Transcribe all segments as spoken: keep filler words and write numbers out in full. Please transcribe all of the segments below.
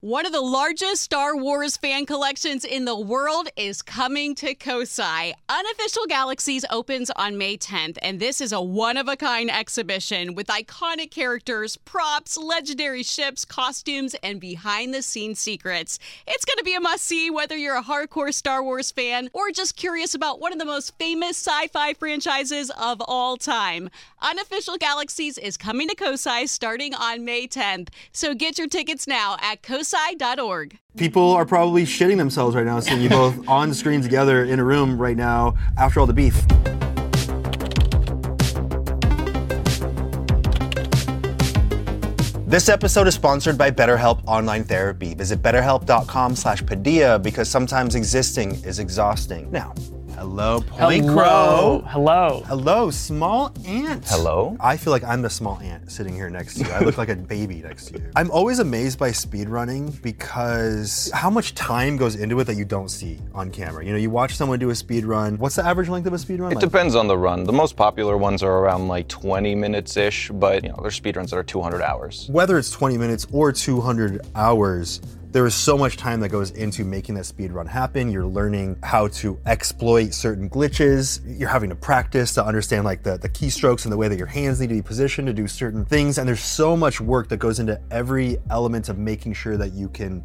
One of the largest Star Wars fan collections in the world is coming to Kosai. Unofficial Galaxies opens on May tenth, and this is a one-of-a-kind exhibition with iconic characters, props, legendary ships, costumes, and behind-the-scenes secrets. It's going to be a must-see whether you're a hardcore Star Wars fan or just curious about one of the most famous sci-fi franchises of all time. Unofficial Galaxies is coming to Kosai starting on May tenth, so get your tickets now at kosai dot org. People are probably shitting themselves right now seeing you both on screen together in a room right now after all the beef. This episode is sponsored by BetterHelp Online Therapy. Visit betterhelp.com slash Padilla because sometimes existing is exhausting. Now, hello, Point Hello. Crow. Hello. Hello, small ant. Hello. I feel like I'm the small ant sitting here next to you. I look like a baby next to you. I'm always amazed by speedrunning because how much time goes into it that you don't see on camera. You know, you watch someone do a speedrun. What's the average length of a speedrun? It Like, depends on the run. The most popular ones are around like twenty minutes-ish, but you know, there's speedruns that are two hundred hours. whether it's twenty minutes or two hundred hours, there is so much time that goes into making that speed run happen. You're learning how to exploit certain glitches. You're having to practice to understand like the, the keystrokes and the way that your hands need to be positioned to do certain things. And there's so much work that goes into every element of making sure that you can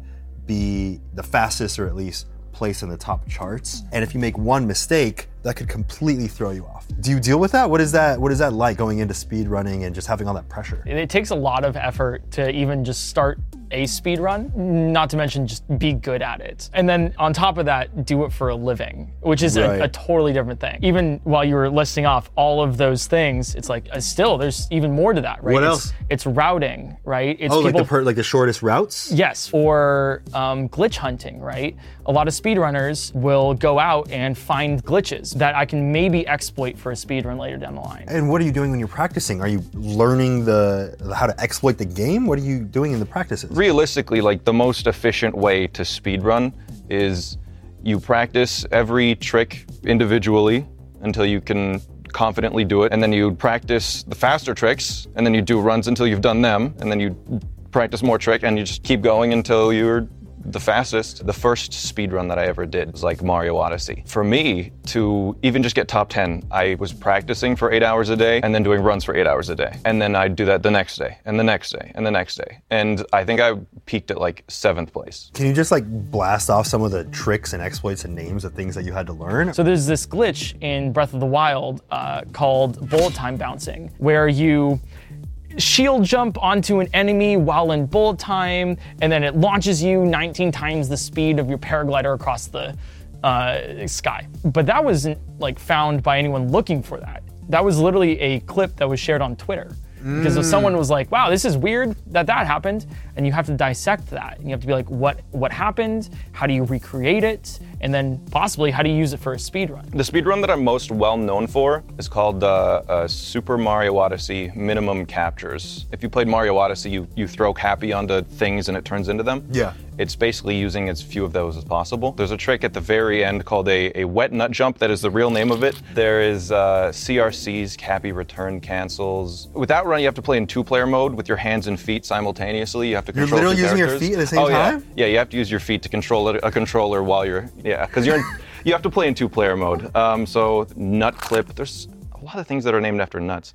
be the fastest or at least place in the top charts. And if you make one mistake, that could completely throw you off. Do you deal with that? What is that, what is that like going into speed running and just having all that pressure? It takes a lot of effort to even just start a speed run, not to mention just be good at it. And then on top of that, do it for a living, which is Right. a, a totally different thing. Even while you were listing off all of those things, it's like, uh, still, there's even more to that, right? What It's- else? It's routing, right? It's Oh, like the people- per, like the shortest routes? Yes, or um, glitch hunting, right? A lot of speedrunners will go out and find glitches that I can maybe exploit for a speedrun later down the line. And what are you doing when you're practicing? Are you learning the how to exploit the game? What are you doing in the practices? Realistically, like the most efficient way to speedrun is you practice every trick individually until you can confidently do it, and then you practice the faster tricks, and then you do runs until you've done them, and then you practice more trick, and you just keep going until you're the fastest. The first speedrun that I ever did was like Mario Odyssey. For me, to even just get top ten, I was practicing for eight hours a day and then doing runs for eight hours a day. And then I'd do that the next day, and the next day, and the next day. And I think I peaked at like seventh place. Can you just like blast off some of the tricks and exploits and names of things that you had to learn? So there's this glitch in Breath of the Wild uh, called bullet time bouncing, where you shield jump onto an enemy while in bullet time, and then it launches you nineteen times the speed of your paraglider across the uh, sky. But that wasn't like found by anyone looking for that. That was literally a clip that was shared on Twitter. Because if someone was like, wow, this is weird that that happened, and you have to dissect that. And you have to be like, what what happened? How do you recreate it? And then possibly, how do you use it for a speedrun? The speedrun that I'm most well known for is called uh, uh, Super Mario Odyssey Minimum Captures. If you played Mario Odyssey, you, you throw Cappy onto things and it turns into them. Yeah. It's basically using as few of those as possible. There's a trick at the very end called a, a wet nut jump. That is the real name of it. There is uh, C R Cs, Cappy return cancels. Without run, you have to play in two-player mode with your hands and feet simultaneously. You have to You're control literally two using your characters. feet at the same oh, time? Yeah. yeah, you have to use your feet to control a, a controller while you're, yeah, because you're in, you have to play in two-player mode. Um, so nut clip, there's a lot of things that are named after nuts.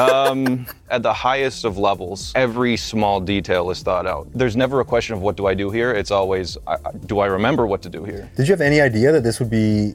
Um, at the highest of levels, every small detail is thought out. There's never a question of what do I do here? It's always, I, I- do I remember what to do here? Did you have any idea that this would be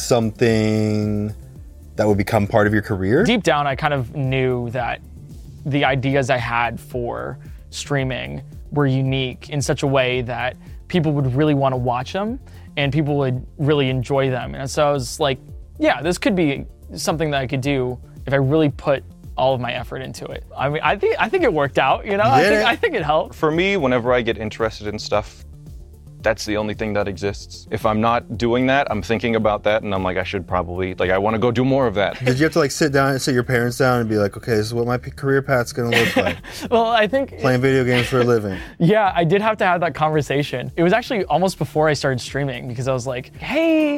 something that would become part of your career? Deep down, I kind of knew that the ideas I had for streaming were unique in such a way that people would really want to watch them and people would really enjoy them. And so I was like, yeah, this could be something that I could do if I really put all of my effort into it. I mean, I think I think it worked out, you know? I Did think it? I think it helped. For me, whenever I get interested in stuff, that's the only thing that exists. If I'm not doing that, I'm thinking about that and I'm like, I should probably, like, I want to go do more of that. Did you have to like sit down and sit your parents down and be like, okay, this is what my p- career path's gonna look like? Well, I think Playing video games for a living. yeah, I did have to have that conversation. It was actually almost before I started streaming because I was like, hey,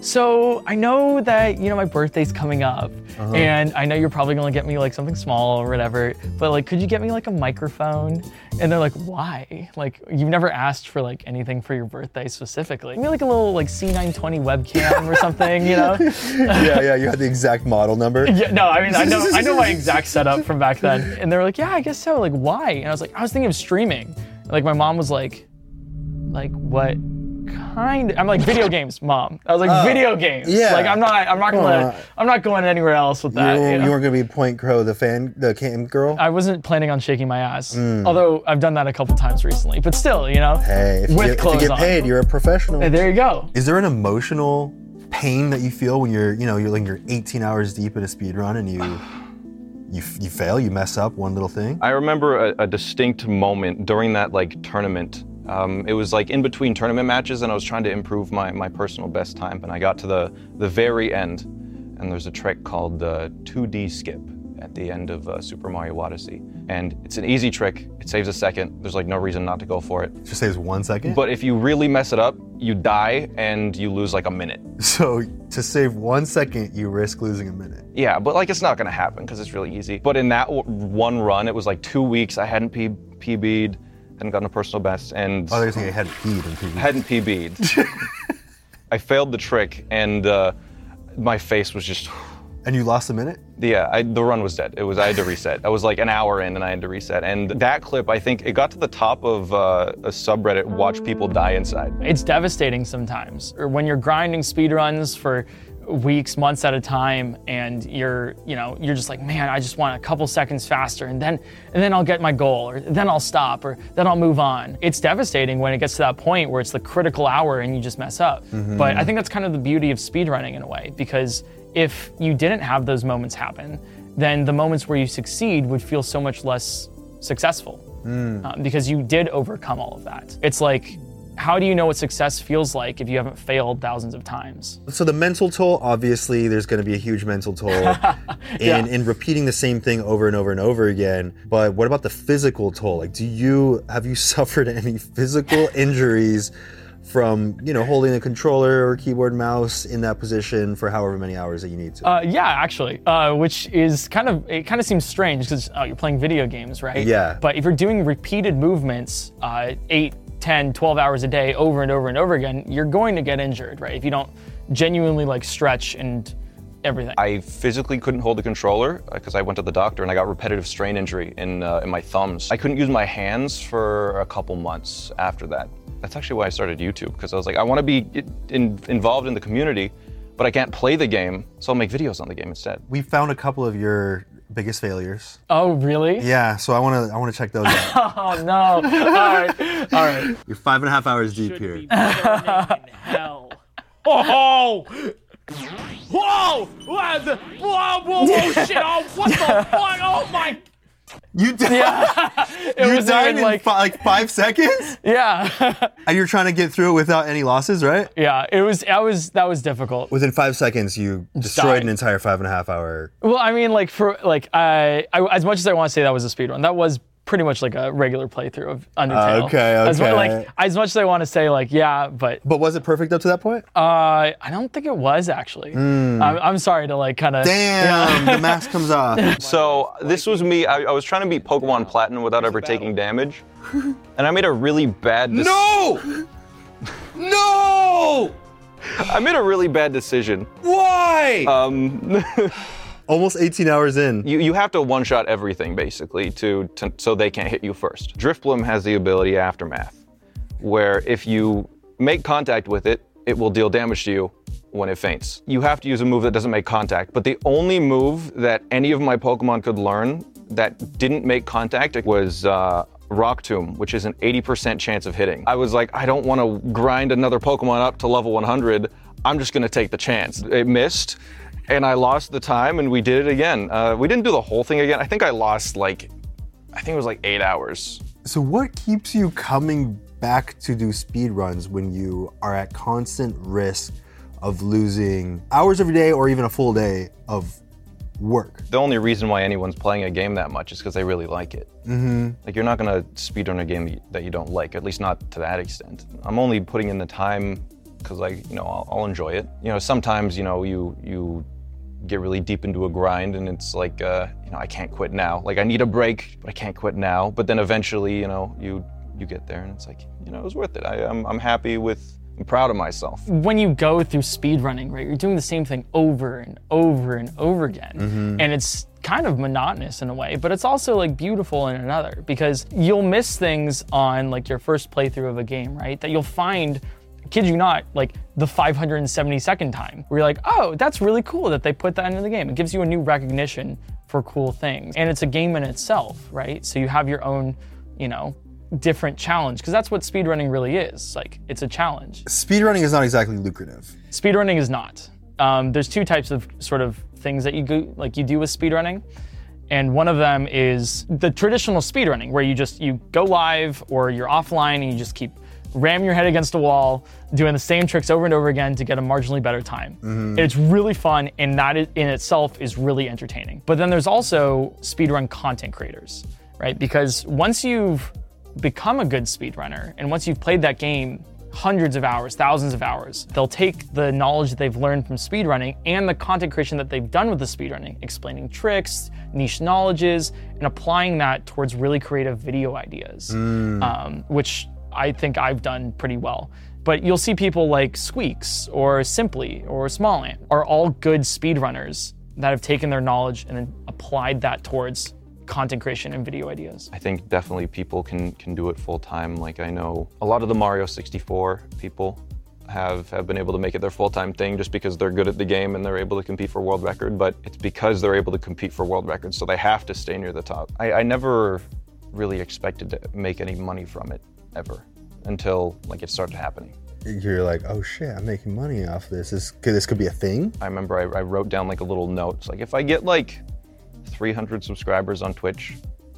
So I know that, you know, my birthday's coming up, Uh-huh. and I know you're probably gonna get me like something small or whatever, but like, could you get me like a microphone? And they're like, why? Like, you've never asked for like anything for your birthday specifically. Maybe like a little like C nine twenty webcam or something, you know? Yeah, yeah, you had the exact model number. Yeah, no, I mean, I know, I know my exact setup from back then. And they were like, yeah, I guess so. Like, why? And I was like, I was thinking of streaming. And, like, my mom was like, like what kind? I'm like, video games, mom. I was like, Oh, video games. yeah. Like, I'm not, I'm not gonna, Uh, I'm not going anywhere else with that. You, you know? you weren't gonna be Point Crow, the fan, the cam girl. I wasn't planning on shaking my ass, although I've done that a couple times recently. But still, you know, Mm. Hey, if you, with get, if clothes you get on. paid, you're a professional. Hey, there you go. Is there an emotional pain that you feel when you're, you know, you're like you're eighteen hours deep in a speed run and you, you, you fail, you mess up one little thing? I remember a, a distinct moment during that like tournament. Um, it was like in between tournament matches, and I was trying to improve my, my personal best time. And I got to the the very end, and there's a trick called the two D skip at the end of uh, Super Mario Odyssey. And it's an easy trick. It saves a second. There's like no reason not to go for it. Just saves one second. But if you really mess it up, you die and you lose like a minute. So to save one second, you risk losing a minute. Yeah, but like it's not gonna happen because it's really easy. But in that w- one run, it was like two weeks. I hadn't P- PB'd, hadn't gotten a personal best, and Oh, they're saying I had peed in P V. hadn't P B'd. I failed the trick, and uh, my face was just. And you lost a minute? Yeah, I, the run was dead. It was I had to reset. I was like an hour in, and I had to reset. And that clip, I think, it got to the top of uh, a subreddit. Watch people die inside. It's devastating sometimes, or when you're grinding speedruns for weeks, months at a time, and you're, you know, you're just like, man, I just want a couple seconds faster, and then, and then I'll get my goal, or then I'll stop, or then I'll move on. It's devastating when it gets to that point where it's the critical hour and you just mess up. Mm-hmm. But I think that's kind of the beauty of speedrunning in a way, because if you didn't have those moments happen, then the moments where you succeed would feel so much less successful, Mm. uh, because you did overcome all of that. It's like, how do you know what success feels like if you haven't failed thousands of times? So the mental toll, obviously, there's going to be a huge mental toll in, Yeah. in repeating the same thing over and over and over again. But what about the physical toll? Like, do you have you suffered any physical injuries from, you know, holding a controller or keyboard and mouse in that position for however many hours that you need to? Uh, yeah, actually, uh, which is kind of, it kind of seems strange because oh, you're playing video games, right? Yeah. But if you're doing repeated movements, uh, eight, ten, twelve hours a day over and over and over again, you're going to get injured, right? If you don't genuinely like stretch and everything. I physically couldn't hold the controller because I went to the doctor and I got repetitive strain injury in uh, in my thumbs. I couldn't use my hands for a couple months after that. That's actually why I started YouTube, because I was like, I want to be in, involved in the community, but I can't play the game, so I'll make videos on the game instead. We found a couple of your biggest failures. Oh, really? Yeah, so I want to I want to check those out. Oh, no. All right. All right. You're five and a half hours deep here. Hell. Oh! Whoa! What the- Whoa, whoa, whoa, shit! Oh, what the fuck? Oh my! You died. Yeah. It You was died even in like, fi- like five seconds, yeah, and you're trying to get through it without any losses, right? yeah. It was. I was. That was difficult. Within five seconds, you destroyed died. an entire five and a half hour. Well, I mean, like for like, I, I as much as I want to say that was a speed run, that was pretty much like a regular playthrough of Undertale. Okay, As, mu- okay. like as much as I want to say like, yeah, but But was it perfect up to that point? uh, I don't think it was actually. I'm, I'm sorry to like kind of. Damn, the mask comes off. So this was me, I, I was trying to beat Pokemon Platinum without ever taking damage, and I made a really bad decision. No! No! I made a really bad decision. Why? Um, Almost eighteen hours in. You, you have to one-shot everything, basically, to, to so they can't hit you first. Drifblim has the ability Aftermath, where if you make contact with it, it will deal damage to you when it faints. You have to use a move that doesn't make contact, but the only move that any of my Pokemon could learn that didn't make contact was uh, Rock Tomb, which is an eighty percent chance of hitting. I was like, I don't want to grind another Pokemon up to level one hundred. I'm just gonna take the chance. It missed. And I lost the time, and we did it again. Uh, we didn't do the whole thing again. I think I lost like, I think it was like eight hours. So what keeps you coming back to do speed runs when you are at constant risk of losing hours every day or even a full day of work? The only reason why anyone's playing a game that much is because they really like it. Mm-hmm. Like you're not gonna speedrun a game that you don't like, at least not to that extent. I'm only putting in the time because I, you know, I'll, I'll enjoy it. You know, sometimes, you know, you you get really deep into a grind and it's like, uh, you know, I can't quit now. Like I need a break, but I can't quit now. But then eventually, you know, you you get there and it's like, you know, it was worth it. I, I'm I'm happy with. I'm proud of myself. When you go through speedrunning, right, you're doing the same thing over and over and over again. Mm-hmm. And it's kind of monotonous in a way, but it's also like beautiful in another, because you'll miss things on like your first playthrough of a game, right? That you'll find, kid you not, like the five hundred seventy-second time, where you're like, oh, that's really cool that they put that into the game. It gives you a new recognition for cool things. And it's a game in itself, right? So you have your own, you know, different challenge, because that's what speedrunning really is. Like, it's a challenge. Speedrunning is not exactly lucrative. Speedrunning is not. Um, there's two types of sort of things that you go, like you do with speedrunning. And one of them is the traditional speedrunning, where you just, you go live or you're offline and you just keep ram your head against a wall, doing the same tricks over and over again to get a marginally better time. Mm-hmm. It's really fun, and that in itself is really entertaining. But then there's also speedrun content creators, right? Because once you've become a good speedrunner, and once you've played that game hundreds of hours, thousands of hours, they'll take the knowledge that they've learned from speedrunning and the content creation that they've done with the speedrunning, explaining tricks, niche knowledges, and applying that towards really creative video ideas, mm. um, which I think I've done pretty well. But you'll see people like Squeaks or Simply or Smallant are all good speedrunners that have taken their knowledge and then applied that towards content creation and video ideas. I think definitely people can can do it full time. Like I know a lot of the Mario sixty-four people have, have been able to make it their full-time thing just because they're good at the game and they're able to compete for world record, but it's because they're able to compete for world records, so they have to stay near the top. I, I never really expected to make any money from it, ever, until like it started happening. You're like, oh shit, I'm making money off this. This could, this could be a thing? I remember I, I wrote down like a little note. It's like, if I get like three hundred subscribers on Twitch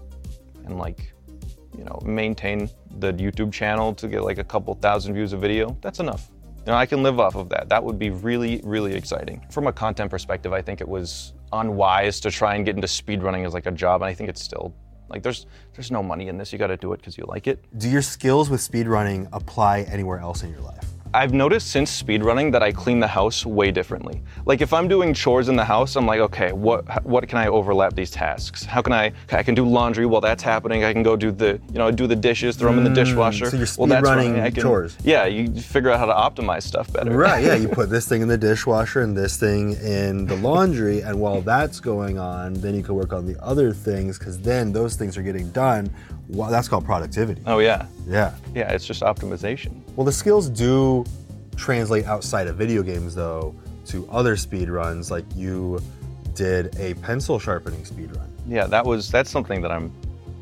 and like, you know, maintain the YouTube channel to get like a couple thousand views a video, that's enough. You know, I can live off of that. That would be really, really exciting. From a content perspective, I think it was unwise to try and get into speedrunning as like a job, and I think it's still, like there's there's no money in this. You gotta do it because you like it. Do your skills with speedrunning apply anywhere else in your life? I've noticed since speedrunning that I clean the house way differently. Like if I'm doing chores in the house, I'm like, okay, what what can I overlap these tasks? How can I, I can do laundry while that's happening. I can go do the, you know, do the dishes, throw them in the dishwasher. So you're speedrunning well, chores. Yeah, you figure out how to optimize stuff better. Right, yeah, you put this thing in the dishwasher and this thing in the laundry, and while that's going on, then you can work on the other things, because then those things are getting done. Well, that's called productivity. Oh yeah. Yeah. Yeah, it's just optimization. Well, the skills do translate outside of video games, though, to other speedruns. Like you did a pencil sharpening speedrun. Yeah, that was that's something that I'm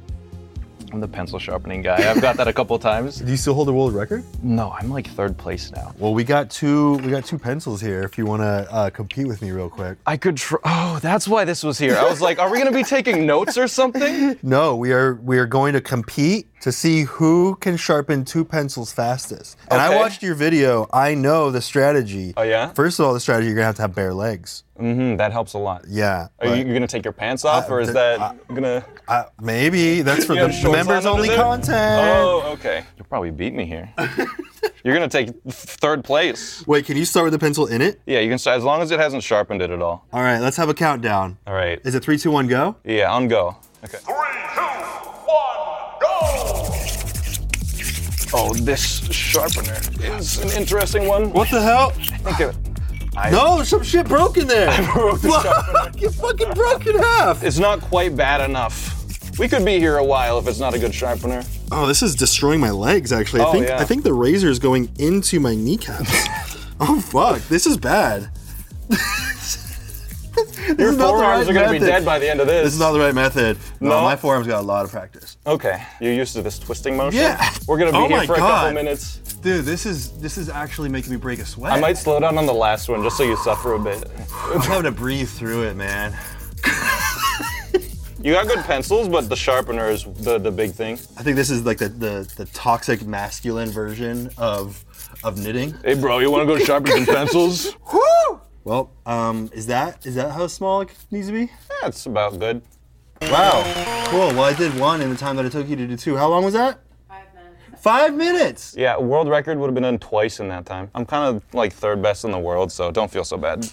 I'm the pencil sharpening guy. I've got that a couple times. Do you still hold the world record? No, I'm like third place now. Well, we got two we got two pencils here if you want to uh, compete with me real quick. I could tr- Oh, that's why this was here. I was like, are we going to be taking notes or something? No, we are we are going to compete to see who can sharpen two pencils fastest. And okay. I watched your video. I know the strategy. Oh yeah? First of all, the strategy, you're going to have to have bare legs. Mm-hmm, that helps a lot. Yeah. Are you going to take your pants off, uh, or is th- that uh, going to... Uh, maybe. That's for the members-only content. Oh, okay. You'll probably beat me here. You're going to take third place. Wait, can you start with the pencil in it? Yeah, you can start, as long as it hasn't sharpened it at all. All right, let's have a countdown. All right. Is it three, two, one, go? Yeah, on go. Okay. Three, two, one, go! Oh, this sharpener is an interesting one. What the hell? I think it... I, no, some shit broke in there. I broke the sharpener. You fucking broke in half. It's not quite bad enough. We could be here a while if it's not a good sharpener. Oh, this is destroying my legs, actually. I oh, think yeah. I think the razor is going into my kneecaps. Oh, fuck. This is bad. Your forearms right are going to be dead by the end of this. This is not the right method. No, no, my forearms got a lot of practice. Okay. You're used to this twisting motion? Yeah. We're going to be oh here for God. a couple minutes. Dude, this is this is actually making me break a sweat. I might slow down on the last one just so you suffer a bit. I'm having to breathe through it, man. You got good pencils, but the sharpener is the, the big thing. I think this is like the, the, the toxic masculine version of of knitting. Hey bro, you want to go sharpen some pencils? Woo! Well, um, is that is that how small it needs to be? Yeah, it's about good. Wow, cool. Well, I did one in the time that it took you to do two. How long was that? Five minutes. Five minutes! Yeah, world record would have been done twice in that time. I'm kind of like third best in the world, so don't feel so bad.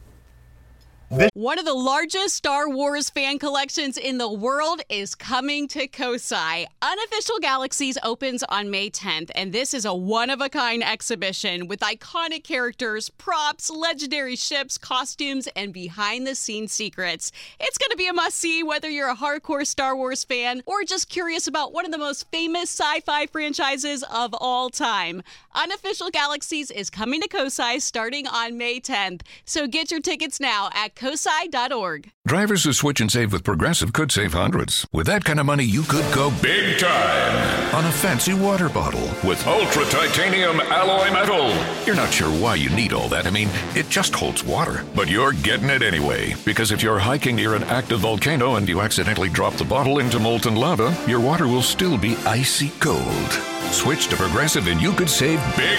One of the largest Star Wars fan collections in the world is coming to Kosai. Unofficial Galaxies opens on May tenth, and this is a one-of-a-kind exhibition with iconic characters, props, legendary ships, costumes, and behind-the-scenes secrets. It's going to be a must-see whether you're a hardcore Star Wars fan or just curious about one of the most famous sci-fi franchises of all time. Unofficial Galaxies is coming to Kosai starting on May tenth, so get your tickets now at kosai dot org. Drivers who switch and save with Progressive could save hundreds. With that kind of money, you could go big time on a fancy water bottle with ultra titanium alloy metal. You're not sure why you need all that. I mean, it just holds water. But you're getting it anyway. Because if you're hiking near an active volcano and you accidentally drop the bottle into molten lava, your water will still be icy cold. Switch to Progressive and you could save big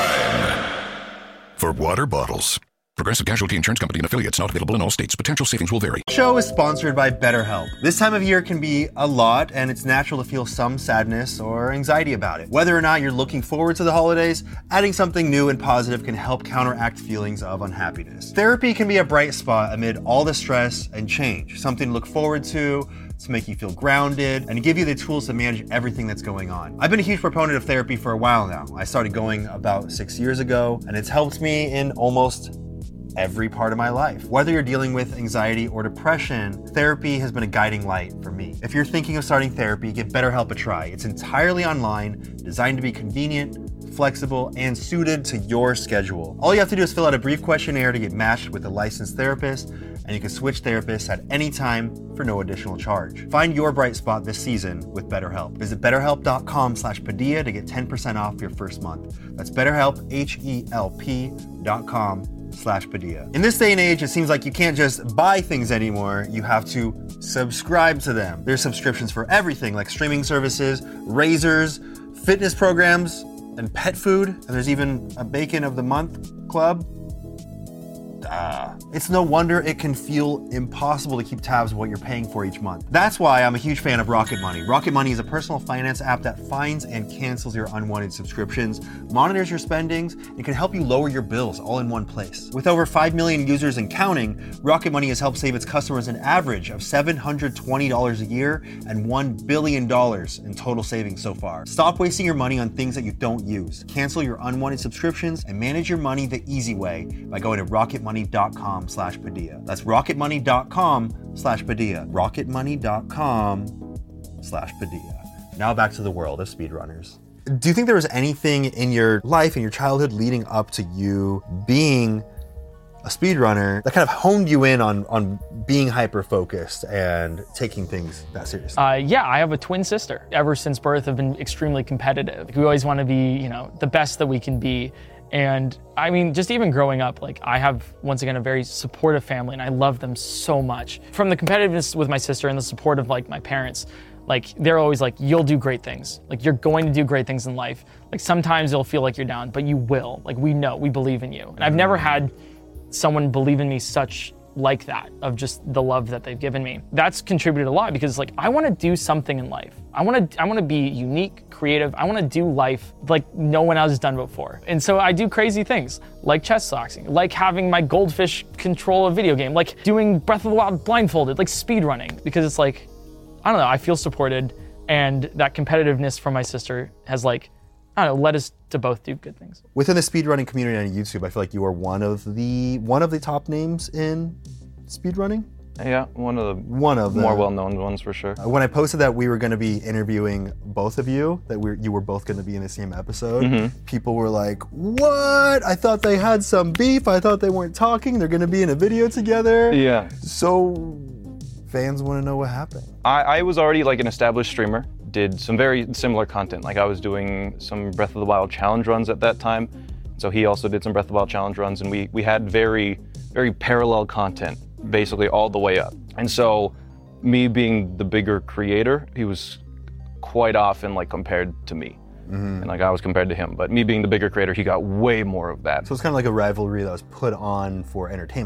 time for water bottles. Progressive Casualty Insurance Company and affiliates, not available in all states. Potential savings will vary. The show is sponsored by BetterHelp. This time of year can be a lot, and it's natural to feel some sadness or anxiety about it. Whether or not you're looking forward to the holidays, adding something new and positive can help counteract feelings of unhappiness. Therapy can be a bright spot amid all the stress and change, something to look forward to, to make you feel grounded, and to give you the tools to manage everything that's going on. I've been a huge proponent of therapy for a while now. I started going about six years ago, and it's helped me in almost every part of my life. Whether you're dealing with anxiety or depression, therapy has been a guiding light for me. If you're thinking of starting therapy, give BetterHelp a try. It's entirely online, designed to be convenient, flexible, and suited to your schedule. All you have to do is fill out a brief questionnaire to get matched with a licensed therapist, and you can switch therapists at any time for no additional charge. Find your bright spot this season with BetterHelp. Visit betterhelp.com slash Padilla to get ten percent off your first month. That's BetterHelp, H E L P dot com slash Padilla. In this day and age, it seems like you can't just buy things anymore. You have to subscribe to them. There's subscriptions for everything, like streaming services, razors, fitness programs, and pet food. And there's even a Bacon of the Month club. Uh, it's no wonder it can feel impossible to keep tabs of what you're paying for each month. That's why I'm a huge fan of Rocket Money. Rocket Money is a personal finance app that finds and cancels your unwanted subscriptions, monitors your spendings, and can help you lower your bills all in one place. With over five million users and counting, Rocket Money has helped save its customers an average of seven hundred twenty dollars a year and one billion dollars in total savings so far. Stop wasting your money on things that you don't use. Cancel your unwanted subscriptions and manage your money the easy way by going to rocket money dot com slash Padilla. That's rocket money dot com slash Padilla. rocket money dot com slash Padilla. Now back to the world of speedrunners. Do you think there was anything in your life, in your childhood, leading up to you being a speedrunner that kind of honed you in on, on being hyper-focused and taking things that seriously? Uh, yeah, I have a twin sister. Ever since birth, I've been extremely competitive. We always want to be, you know, the best that we can be. And I mean, just even growing up, like I have, once again, a very supportive family and I love them so much. From the competitiveness with my sister and the support of like my parents, like they're always like, you'll do great things. Like you're going to do great things in life. Like sometimes it'll feel like you're down, but you will. Like we know, we believe in you. And I've never had someone believe in me such like that, of just the love that they've given me. That's contributed a lot because like I want to do something in life. I want to I want to be unique, creative. I want to do life like no one else has done before. And so I do crazy things like chest boxing, like having my goldfish control a video game, like doing Breath of the Wild blindfolded, like speed running, because it's like, I don't know, I feel supported, and that competitiveness from my sister has like, I don't know, led us to both do good things. Within the speedrunning community on YouTube, I feel like you are one of the one of the top names in speedrunning. Yeah, one of the one of the more well-known ones for sure. When I posted that we were going to be interviewing both of you, that we you were both going to be in the same episode, mm-hmm. people were like, "What? I thought they had some beef. I thought they weren't talking. They're going to be in a video together." Yeah. So fans want to know what happened. I, I was already like an established streamer. Did some very similar content. Like I was doing some Breath of the Wild challenge runs at that time. So he also did some Breath of the Wild challenge runs, and we we had very, very parallel content basically all the way up. And so me being the bigger creator, he was quite often like compared to me. Mm-hmm. And like I was compared to him, but me being the bigger creator, he got way more of that. So it's kind of like a rivalry that was put on for entertainment.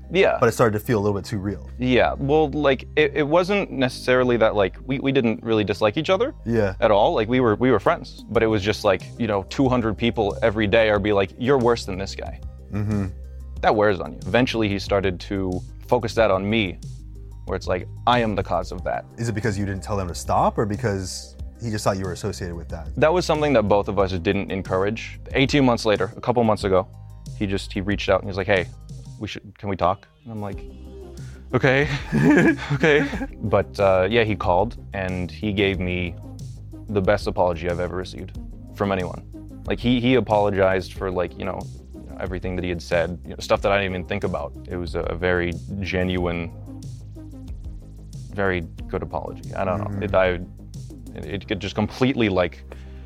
Yeah. But it started to feel a little bit too real. Yeah, well, like, it, it wasn't necessarily that, like, we, we didn't really dislike each other Yeah. at all. Like, we were we were friends. But it was just like, you know, two hundred people every day are be like, you're worse than this guy. Mm-hmm. That wears on you. Eventually, he started to focus that on me, where it's like, I am the cause of that. Is it because you didn't tell them to stop, or because he just thought you were associated with that? That was something that both of us didn't encourage. eighteen months later, a couple months ago, he just, he reached out and he was like, hey, we should, can we talk? And I'm like, okay, okay. But uh, yeah, he called and he gave me the best apology I've ever received from anyone. Like he, he apologized for like, you know, everything that he had said, you know, stuff that I didn't even think about. It was a very genuine, very good apology. I don't know, it, I, it could just completely like,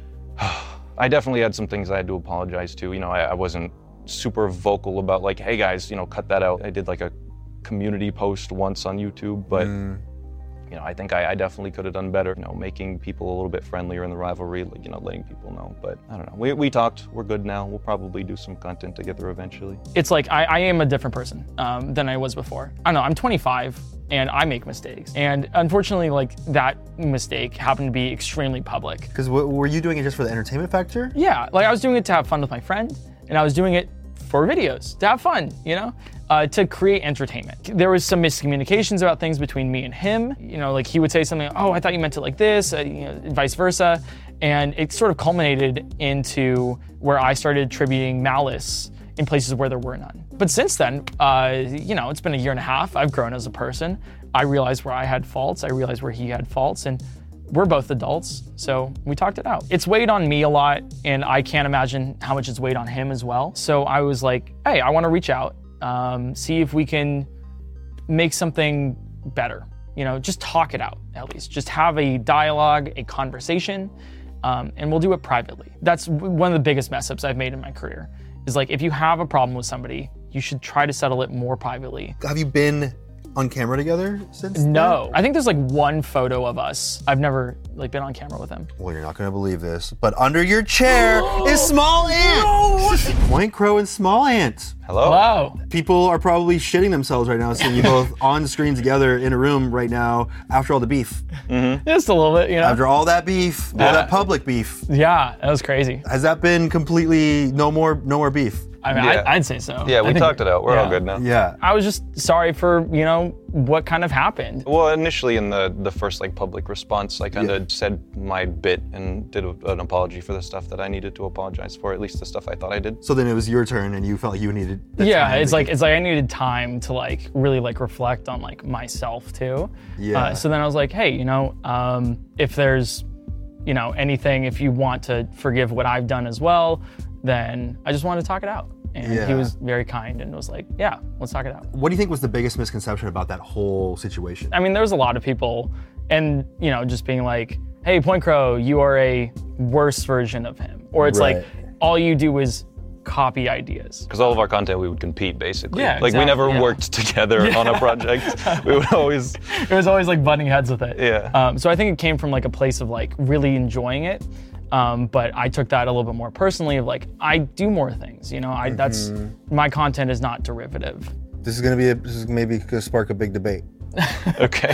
I definitely had some things I had to apologize to. You know, I, I wasn't super vocal about like, hey guys, you know, cut that out. I did like a community post once on YouTube, but mm. you know, I think I, I definitely could have done better, you know, making people a little bit friendlier in the rivalry, like, you know, letting people know. But I don't know, we, we talked, we're good now. We'll probably do some content together eventually. It's like, I, I am a different person um, than I was before. I don't know, I'm twenty-five and I make mistakes. And unfortunately, like that mistake happened to be extremely public. Because w- were you doing it just for the entertainment factor? Yeah, like I was doing it to have fun with my friend, and I was doing it for videos, to have fun, you know? Uh, to create entertainment. There was some miscommunications about things between me and him. You know, like he would say something, oh, I thought you meant it like this, uh, you know, vice versa. And it sort of culminated into where I started attributing malice in places where there were none. But since then, uh, you know, it's been a year and a half. I've grown as a person. I realized where I had faults. I realized where he had faults. And we're both adults, so we talked it out. It's weighed on me a lot, and I can't imagine how much it's weighed on him as well. So I was like, hey, I want to reach out, um, see if we can make something better. You know, just talk it out, at least. Just have a dialogue, a conversation, um, and we'll do it privately. That's one of the biggest mess ups I've made in my career, is like, if you have a problem with somebody, you should try to settle it more privately. Have you been on camera together since No. then? I think there's like one photo of us. I've never like been on camera with him. Well, you're not gonna believe this, but under your chair is Small Ant! Point Crow and Small Ant. Hello. Wow. People are probably shitting themselves right now seeing you both on screen together in a room right now after all the beef. Mm-hmm. Just a little bit, you know? After all that beef, all Yeah. that public beef. Yeah, that was crazy. Has that been completely no more no more beef? I mean, Yeah. I, I'd say so. Yeah, I we think- talked it out. We're yeah. all good now. Yeah. I was just sorry for, you know, what kind of happened. Well, initially in the, the first like public response, I kind of Yeah. said my bit and did a, an apology for the stuff that I needed to apologize for, at least the stuff I thought I did. So then it was your turn and you felt like you needed the Yeah, time it's to like get- it's like I needed time to like really like reflect on like myself too. Yeah. Uh, so then I was like, hey, you know, um, if there's, you know, anything, if you want to forgive what I've done as well, then I just wanted to talk it out. And Yeah. he was very kind and was like, yeah, let's talk it out. What do you think was the biggest misconception about that whole situation? I mean, there was a lot of people, and you know, just being like, "Hey, Point Crow, you are a worse version of him," or it's Right. like, all you do is copy ideas. Because all of our content, we would compete basically. Yeah, Like we exactly, never yeah. worked together on a project. We would always, It was always like butting heads with it. Yeah. Um, so I think it came from like a place of like really enjoying it. Um, but I took that a little bit more personally of like, I do more things, you know, I, that's, my content is not derivative. This is gonna be a, this is maybe gonna spark a big debate. okay.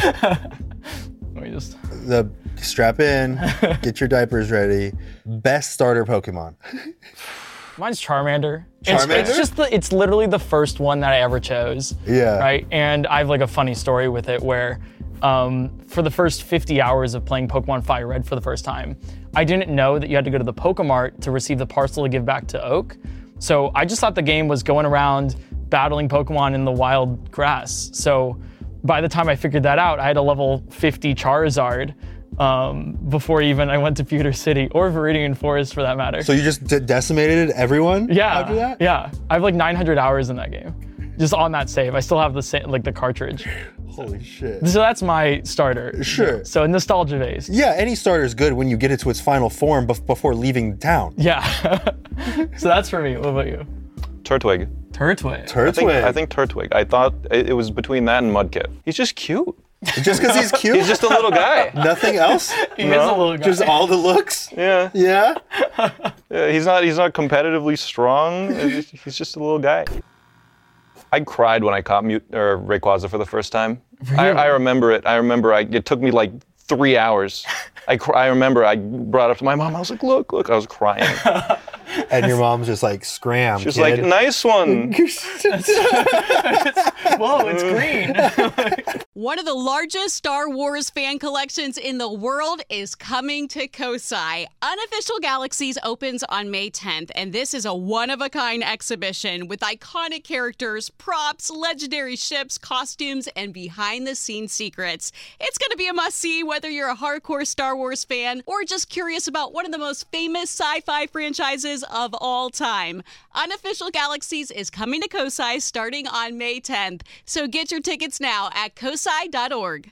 Let me just, The strap in, get your diapers ready. Best starter Pokemon. mine's Charmander. It's, Charmander? it's just the, it's literally the first one that I ever chose. Yeah. Right. And I have like a funny story with it where, um, for the first fifty hours of playing Pokemon Fire Red for the first time, I didn't know that you had to go to the Pokemart to receive the parcel to give back to Oak. So I just thought the game was going around battling Pokemon in the wild grass. So by the time I figured that out, I had a level fifty Charizard um, before even I went to Pewter City, or Viridian Forest for that matter. So you just de- decimated everyone yeah, after that? yeah. I have like nine hundred hours in that game, just on that save. I still have the sa- like the cartridge. Holy shit. So that's my starter. Sure. So nostalgia based. Yeah, any starter is good when you get it to its final form bef- before leaving town. Yeah. So that's for me. What about you? Turtwig. Turtwig. I think, Turtwig. I think Turtwig. I thought it, it was between that and Mudkip. He's just cute. Just because he's cute? He's just a little guy. Nothing else? He is a little guy. Just all the looks? Yeah. Yeah? Yeah, he's not he's not competitively strong. He's just a little guy. I cried when I caught Mute, or Rayquaza for the first time. Really? I, I remember it. I remember I, it took me like three hours. I, cr- I remember I brought it up to my mom. I was like, look, look. I was crying. And your mom's just like, scram, She's kid. like, nice one. Whoa, it's green. One of the largest Star Wars fan collections in the world is coming to Kosai. Unofficial Galaxies opens on May tenth, and this is a one-of-a-kind exhibition with iconic characters, props, legendary ships, costumes, and behind-the-scenes secrets. It's going to be a must-see whether you're a hardcore Star Wars fan or just curious about one of the most famous sci-fi franchises of all time. Unofficial Galaxies is coming to Kosai starting on May tenth, so get your tickets now at kosai dot org.